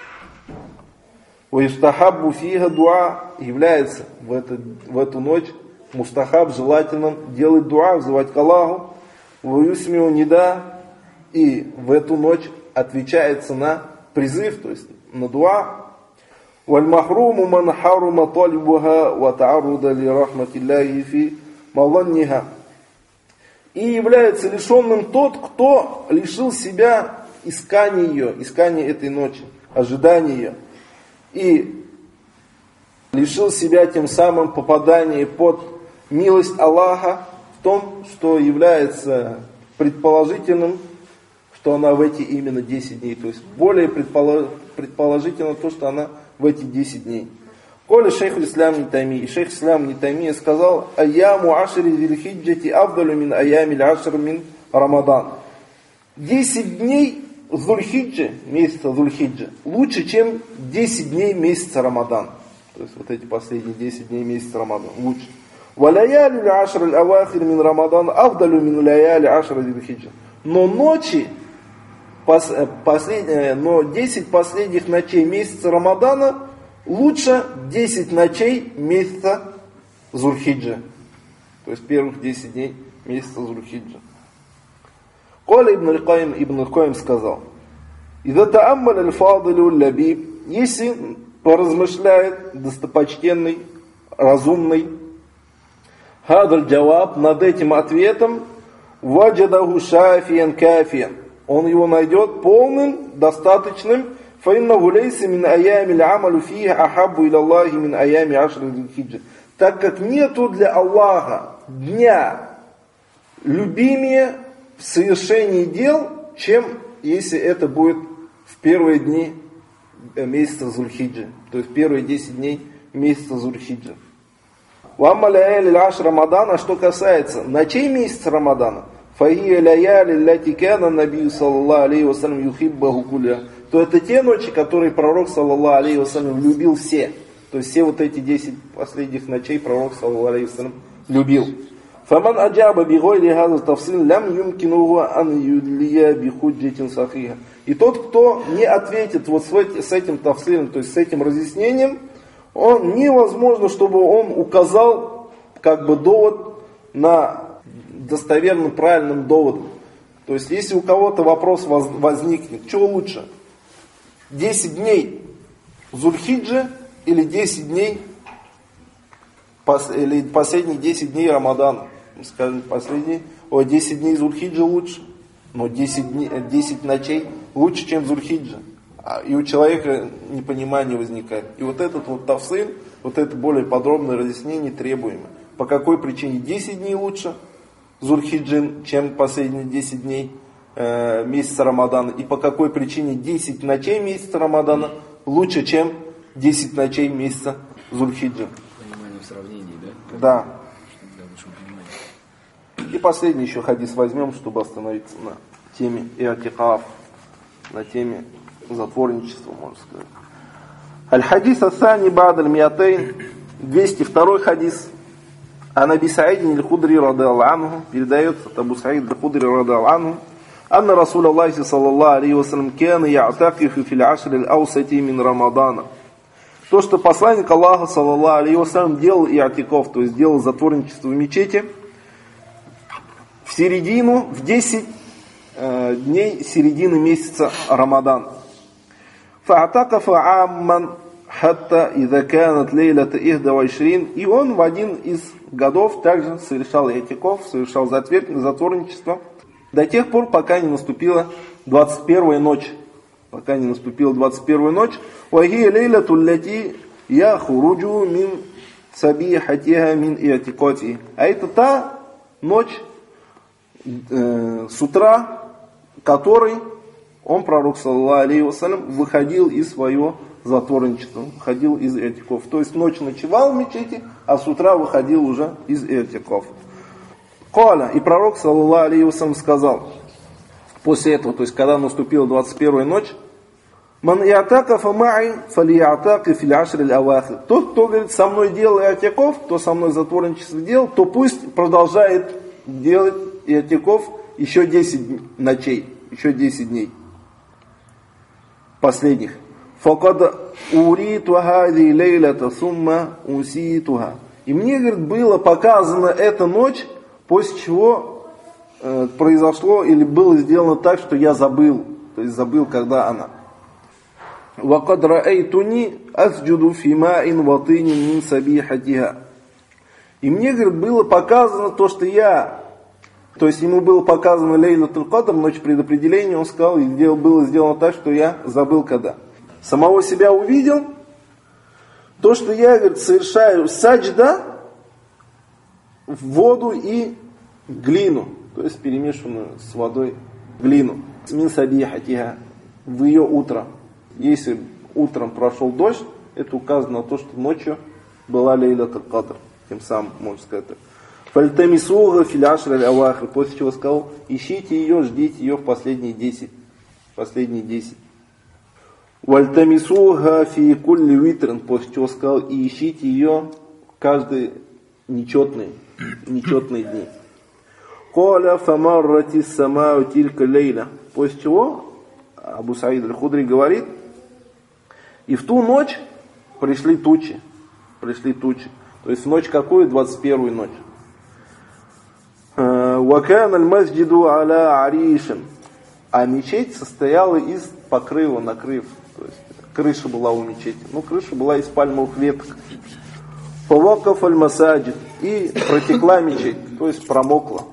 Speaker 1: Ваистахаббу фиха дуа. Является в, это, в эту ночь мустахаб желательным делать дуа, взывать к Аллаху. Ваюсмиу нида. И в эту ночь отвечается на призыв, то есть на дуа. Валь-махруму ман харума талибуха ва та'арруда ли рахматиллахи фи маланниха. И является лишенным тот, кто лишил себя искания ее, искания этой ночи, ожидания ее. И лишил себя тем самым попадания под милость Аллаха в том, что является предположительным, что она в эти именно десять дней. То есть более предположительно то, что она в эти десять дней. Коли шейх ислам ибн Таймия, и шейх ислам ибн Таймия сказал: «Айяму ашри зильхиджати афдалю мин айями ашр мин Рамадан». десять дней Зульхиджи, месяца Зульхиджи, лучше, чем десять дней месяца Рамадан. То есть вот эти последние десять дней месяца Рамадан лучше. «Валяяли ашр аль-авахир мин Рамадан афдалю мин ляяли ашр зильхиджи». Но ночи, пос, последние, но десять последних ночей месяца Рамадана лучше десять ночей месяца Зульхиджа. То есть первых десять дней месяца Зульхиджа. Коля ибн аль-Каим ибн аль-Каим сказал: «Иза тааммаль аль-фадилю лабиб», если поразмышляет достопочтенный, разумный, хадаль джаваб, над этим ответом, ваджадаху шафиян кафиян, он его найдет полным, достаточным, фаиннаху лейса мин аями аль-амалю фиха ахаббу иля Аллахи мин аями ашри зильхиджа, так как нету для Аллаха дня любимее в совершении дел, чем если это будет в первые дни месяца Зульхиджи, то есть первые десять дней месяца Зульхиджи. Уамма ляяли ашр Рамадана, что касается ночей месяца Рамадана, фахия ляяли ляти кана набию саллаллаху алейхи вассалям юхиббаху кулля, то это те ночи, которые пророк саллаллаху алейхи вассалям любил все. То есть все вот эти десять последних ночей пророк саллаллаху алейхи вассалям любил. فمن أجاب بغير هذا التفصيل لم يمكنه أن يدلي بحجة صحيحة. И тот, кто не ответит вот с этим тафсилем, то есть с этим разъяснением, он невозможно, чтобы он указал как бы довод на достоверным, правильным доводом. То есть если у кого-то вопрос возникнет, что лучше? десять дней Зульхиджи или десять дней, или последние десять дней Рамадана? Скажем, последние, о, десять дней Зульхиджи лучше, но десять, дней, десять ночей лучше, чем Зульхиджи. И у человека непонимание возникает. И вот этот вот тафсиль, вот это более подробное разъяснение требуемо. По какой причине десять дней лучше Зульхиджи, чем последние десять дней э, месяца Рамадана. И по какой причине десять ночей месяца Рамадана лучше, чем десять ночей месяца Зульхиджи.
Speaker 2: Понимание в сравнении, да?
Speaker 1: Да. И последний еще хадис возьмем, чтобы остановиться на теме и'тикаф, на теме затворничества, можно сказать. Аль-хадис ас-сани ба'д аль-миатейн, двести второй хадис. Ан Аби Саидин аль-Худри радиаллаху анху, передается от Абу Саид аль-Худри радиаллаху анху, анна Расул Аллахи саллаллаху алейхи вассалям кана я'такифу фил ашр аль-аусати мин Рамадана. То, что посланник Аллаха саллаллаху алейхи вассалям делал и'тикаф, то есть делал затворничество в мечети, в середину, в десять э, дней середины месяца Рамадан. Фа'атакафа амман хатта иза канат лейлата ихда ва ишрин. И он в один из годов также совершал и'тикаф, совершал затворничество до тех пор, пока не наступила двадцать первая ночь. Пока не наступила двадцать первая ночь. Ва хия лейлату ллати яхуруджу мин сабихатиха мин и'тикати. А это та ночь, с утра, который он, пророк саллаллаху алейхи вассалям, выходил из своего затворничества, выходил из и'тикаф. То есть ночь ночевал в мечети, а с утра выходил уже из и'тикаф. Каля, и пророк саллаллаху алейхи вассалям сказал, после этого, то есть когда наступила двадцать первая ночь, «Ман и'такафа ма'и фали'такаф фил ашр аль-авахир». Тот, кто говорит, со мной делал и'тикаф, кто со мной затворничество делал, то пусть продолжает делать и'тикаф еще десять ночей, еще десять дней последних. Факад уриту хади лейлата сумма уситуха. И мне, говорит, было показано эта ночь, после чего э, произошло или было сделано так, что я забыл, то есть забыл, когда она. Вакад раайтуни асджуду фи ма'ин ва тинин мин сабихатиха. И мне, говорит, было показано то, что я То есть ему было показано Лейлатуль Кадр, ночь предопределения, он сказал, и было сделано так, что я забыл когда. Самого себя увидел, то, что я, говорит, совершаю саджда в воду и глину, то есть перемешанную с водой глину. Мин сабихатиха, в ее утро. Если утром прошел дождь, это указано на то, что ночью была Лейлатуль Кадр. Тем самым, можно сказать так. Фальтамисуга филяшра аль-авахр, после чего сказал, ищите ее, ждите ее в последние десять. Последние десять. Вальтамисуга фи кулли витрин, после чего сказал, и ищите ее каждый нечетный, нечетные дни. Коля фамаррати самау тилька лейля, после чего Абу Саид аль-Худри говорит, и в ту ночь пришли тучи, пришли тучи. То есть в ночь какую? двадцать первую ночь. Вакан аль-масджиду аля аришин. А мечеть состояла из покрыва, накрыв. То есть крыша была у мечети. Ну, крыша была из пальмовых веток. Фавакаф аль-масаджид. И протекла мечеть, то есть промокла.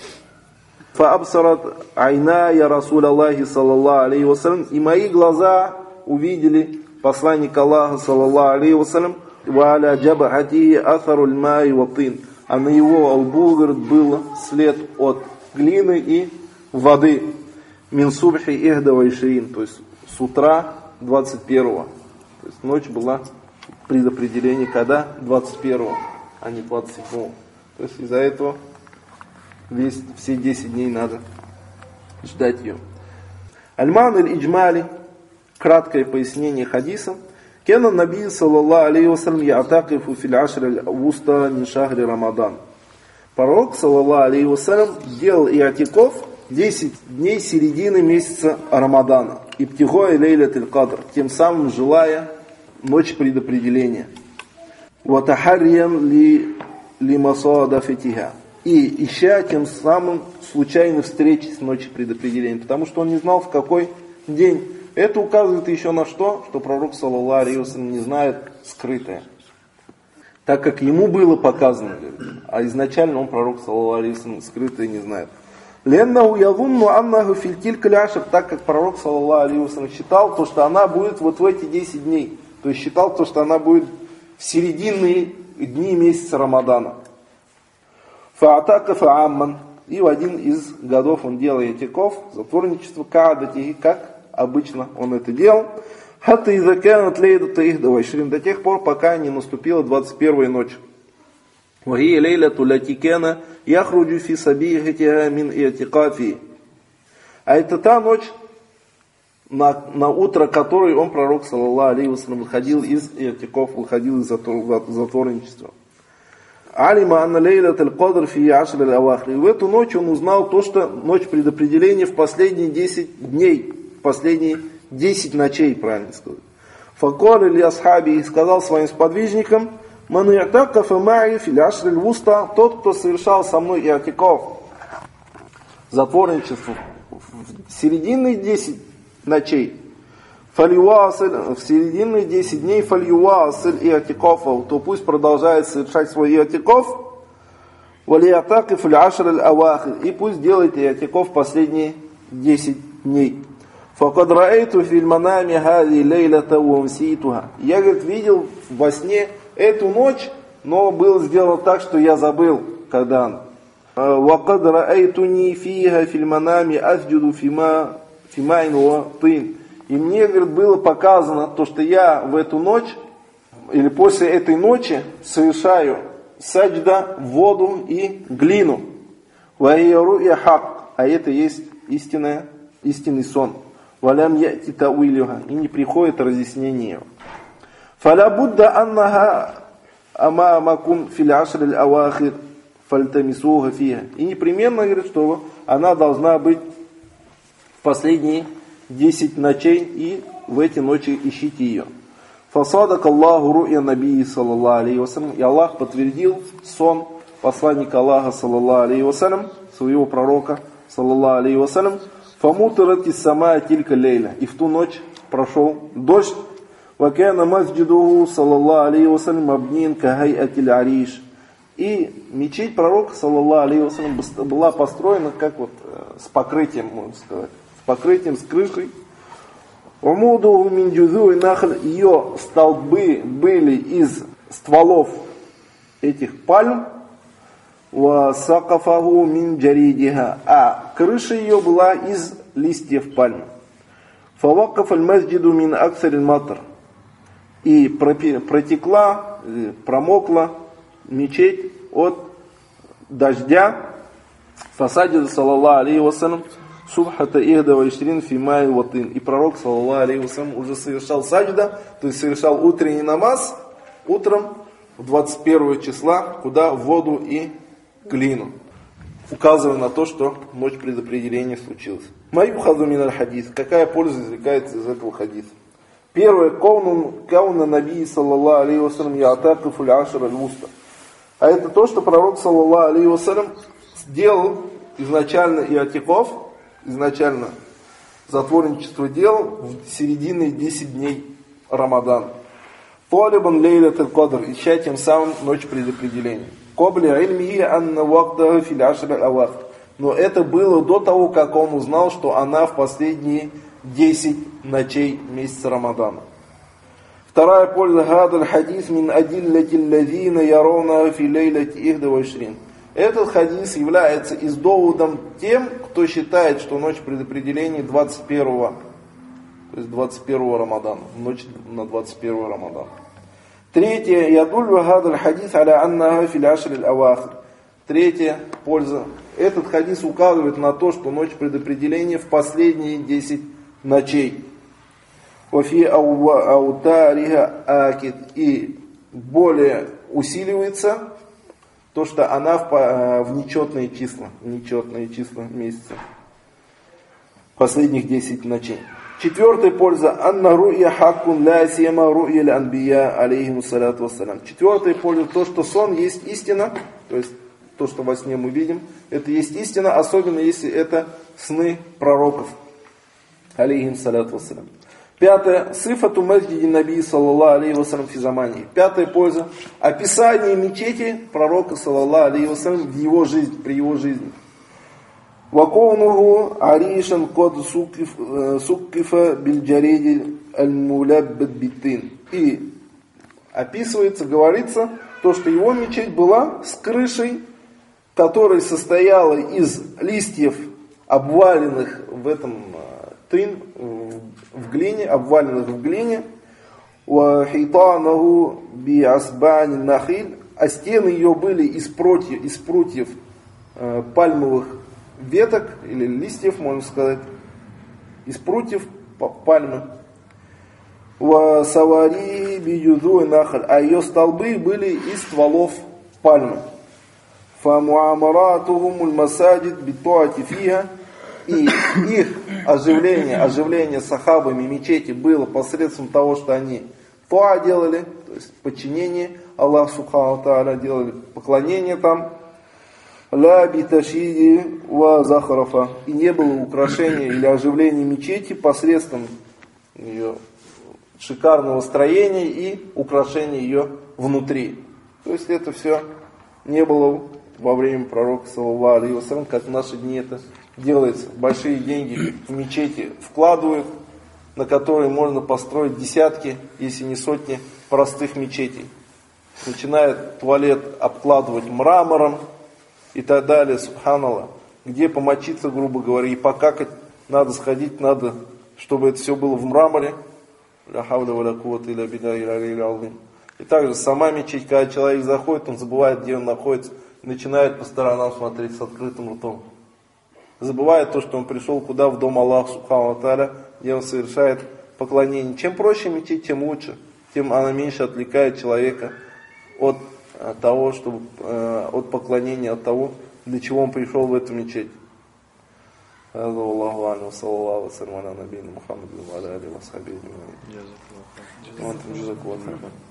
Speaker 1: Фаабсарат айна я Расул Аллахи саллаллаху алейхи вассалям. И мои глаза увидели посланника Аллаха саллаллаху алейхи вассалям. Ва аля джабахати атаруль май ватин. А на его лбу, говорит, был след от глины и воды. Мин субхи ихда ва ишрин, то есть с утра двадцать первого. То есть ночь была предопределение, когда? двадцать первого, а не двадцать седьмого. То есть из-за этого весь, все десять дней надо ждать ее. Аль-Ман аль-Иджмали, краткое пояснение хадиса. Кена наби саллаллаху алейхи вассалям я'такифу фил ашр аль-вуста мин шахри Рамадан. Пророк саллаллаху алейхи вассалям делал иатиков десять дней середины месяца Рамадана. Ибтигой лейлатуль кадр, тем самым желая ночь предопределения. Ватахарьян ли лимасадафитиха. И ища тем самым случайной встречи с ночью предопределения, потому что он не знал, в какой день. Это указывает еще на что? Что пророк саллаллаху алейхи вассалям не знает скрытое. Так как ему было показано, а изначально он, пророк саллаллаху алейхи вассалям, скрытое не знает. Леннаху язунну аннаху фил тилькаль ашр, так как пророк саллаллаху алейхи вассалям считал, то, что она будет вот в эти десять дней. То есть считал то, что она будет в серединные дни месяца Рамадана. Фаатака фаамман. И в один из годов он делал этиков, затворничество каадати, как обычно он это делал. Хатта изаканат лейдата ихда ва ишрин, до тех пор, пока не наступила двадцать первая ночь. Вахия лейлату латикана яхруджу фи сабихатиха мин иатикафи. А это та ночь, на, на утро которой он, пророк саллаллаху алейхи вассалям, выходил из иатиков, выходил из затворничества. Алима анна лейлатуль кадр фи ашр аль-авахр. И в эту ночь он узнал то, что ночь предопределения в последние десять дней, в последние десять ночей, правильно сказать. Факор или асхаби, и сказал своим сподвижникам, ман и'такафа ма'и фи ашр аль-вуста, тот, кто совершал со мной иатиков, затворничество в серединные десять ночей, в серединные десять дней фальюасиль иатикофов, то пусть продолжает совершать свой иатиков, валиатаки фил ашр аль-авахир, и пусть делает иатиков последние десять дней. Факад раэйту фил манами хази лейлата вамситуха. Я, говорит, видел во сне эту ночь, но было сделано так, что я забыл, когда она. Вакад раэйтуни фиха фил манами асджуду фима фимайн ва тин. И мне, говорит, было показано то, что я в эту ночь, или после этой ночи, совершаю саджда в воду и глину. А это есть истинная, истинный сон. И не приходит разъяснение. Фаля будда аннаха амамакум фил ашр аль-авахир фальтамисуха фиха. И непременно, говорит, что она должна быть в последние десять ночей, и в эти ночи ищите ее. Фасадак Аллаху ру'я набии саллаллаху алейхи вассалям. И Аллах подтвердил сон посланника Аллаха саллаллаху алейхи вассалям, своего пророка саллаллаху алейхи вассалям. Фамутарати сама тилька лейля. И в ту ночь прошел дождь. Вакяна масджидуху саллаллаху алейхи вассалям абнин кахай атиль ариш. И мечеть пророка, саллаллаху алейхи вассалям, была построена как вот с покрытием, можно сказать, с покрытием, с крышей. Умуду мин джузуи нахль, ее столбы были из стволов этих пальм. Ва сакафаху мин джаридиха, а крыша ее была из листьев пальмы. Фавакаф аль-масджиду мин аксар аль-матр, и протекла, промокла мечеть от дождя. Фасаджида саллаллаху алейхи вассалям субхата ихда ва ишрин фи май ватин, и пророк саллаллаху алейхи вассалям уже совершал саджда, то есть совершал утренний намаз утром двадцать первого числа, куда в воду и глину, указывая на то, что ночь предопределения случилась. Маюхазу мин аль-хадис, какая польза извлекается из этого хадиса? Первое, каунун кауна наби саллаллаху алейхи вассалям яатакифу аль-ашр аль-вуста. А это то, что пророк саллаллаху алейхи вассалям сделал изначально иатикаф, изначально затворничество делал в середине десять дней Рамадана. Талибан лейлат аль-кадр, ища тем самым ночь предопределения. Кобли ильмихи анна вактаха фил ашр аль-авахр. Но это было до того, как он узнал, что она в последние десять ночей месяца Рамадана. Вторая польза, хадаль хадис мин адиллати аллазина яровна фи лейлати ихда ва ишрин. Этот хадис является из доводом тем, кто считает, что ночь предопределения двадцать первого, то есть двадцать первого Рамадана, ночь на двадцать первого Рамадана. Третье, ядуль хадаль хадис аля аннаха фил ашр аль-авахр. Третья польза. Этот хадис указывает на то, что ночь предопределения в последние десять ночей. Вафи аутариха акид. И более усиливается то, что она в, в нечетные числа, в нечетные числа месяца. Последних десять ночей. Четвертая польза. Анна ру'я хаккун ла сима ру'я аль-анбия алейхиму салату вассалям. Четвертая польза, то, что сон есть истина, то есть то, что во сне мы видим, это есть истина, особенно если это сны пророков, алейхим салату вассалям. Пятое. Сифату масджиди наби саллаллаху алейхи вассалям фи замани. Пятая польза. Описание мечети пророка саллаллаху алейхи вассалям в его жизни, при его жизни. Вакоунуху аришан код суккифа бильджариди аль-муляббад биттин. И описывается, говорится, то, что его мечеть была с крышей, которая состояла из листьев, обваленных в этом тын, в глине, обваленных в глине, вахитанаху би асбани нахиль, а стены ее были из прутьев, из прутьев э, пальмовых веток или листьев, можно сказать, из прутьев пальмы. Ва савари би юзуи нахаль, а ее столбы были из стволов пальмы. Фа муамаратухумуль масаджид битуати фиха, и их оживление, оживление сахабами мечети было посредством того, что они туа делали, то есть подчинение Аллаху субхану тааля, делали поклонение там, ла биташиди ва захарафа, и не было украшения или оживления мечети посредством ее шикарного строения и украшения ее внутри. То есть это все не было во время пророка саллаллаху алейхи вассалям, как в наши дни это делается. Большие деньги в мечети вкладывают, на которые можно построить десятки, если не сотни простых мечетей. Начинает туалет обкладывать мрамором и так далее, субханаллах. Где помочиться, грубо говоря, и покакать, надо сходить, надо, чтобы это все было в мраморе. И также сама мечеть, когда человек заходит, он забывает, где он находится, начинает по сторонам смотреть с открытым ртом. Забывает то, что он пришел куда? В дом Аллаха субхану тааля, где он совершает поклонение. Чем проще мечеть, тем лучше. Тем она меньше отвлекает человека от того, чтобы, от поклонения, от того, для чего он пришел в эту мечеть. Аллаху алейхи саллаллаху алейхи ва саллям.